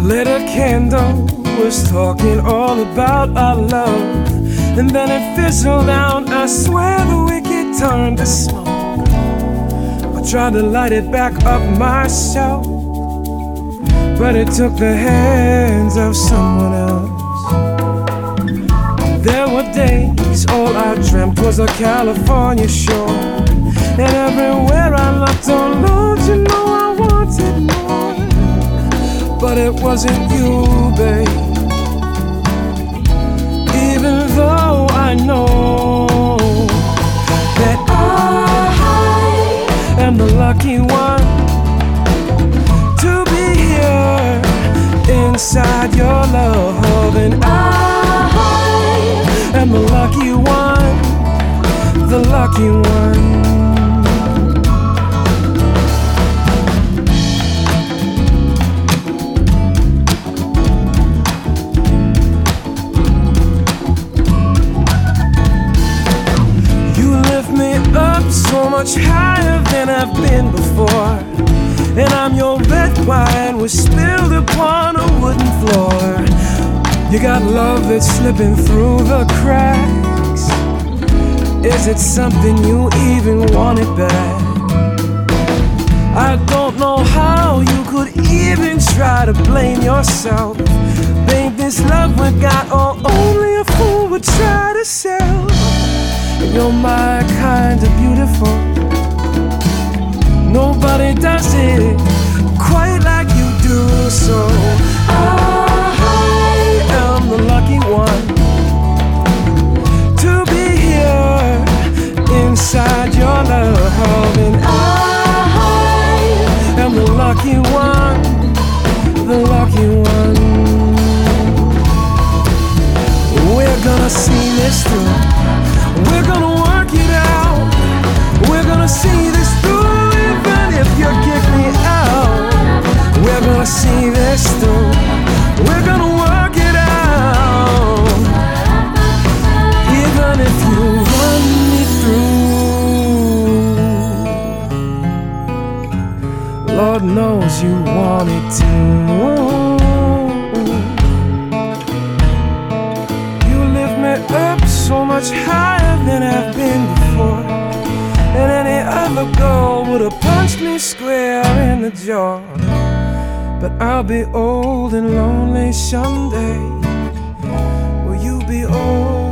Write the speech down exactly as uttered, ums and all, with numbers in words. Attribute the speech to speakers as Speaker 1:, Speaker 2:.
Speaker 1: Lit a candle, was talking all about our love, and then it fizzled out. I swear the wicked turned to smoke. I tried to light it back up myself, but it took the hands of someone else. There were days all I dreamt was a California shore, and everywhere I looked, oh Lord, you know I wanted more. But it wasn't you, babe. Even though I know that I am the lucky one to be here inside your love, and I am the lucky one, the lucky one. So much higher than I've been before, and I'm your red wine was spilled upon a wooden floor. You got love that's slipping through the cracks. Is it something you even wanted back? I don't know how you could even try to blame yourself. Babe, this love we got, oh, only a fool would try to sell. You're my kind of beautiful. Nobody does it quite like you do. So I am the lucky one to be here inside your love, and I am the lucky one, the lucky one. We're gonna see this through. We're gonna work it out. We're gonna see this through, even if you kick me out. We're gonna see this through. We're gonna work it out, even if you run me through. Lord knows you wanted to. You lift me up so much higher than I've been before, and any other girl would have punched me square in the jaw. But I'll be old and lonely someday. Will you be old?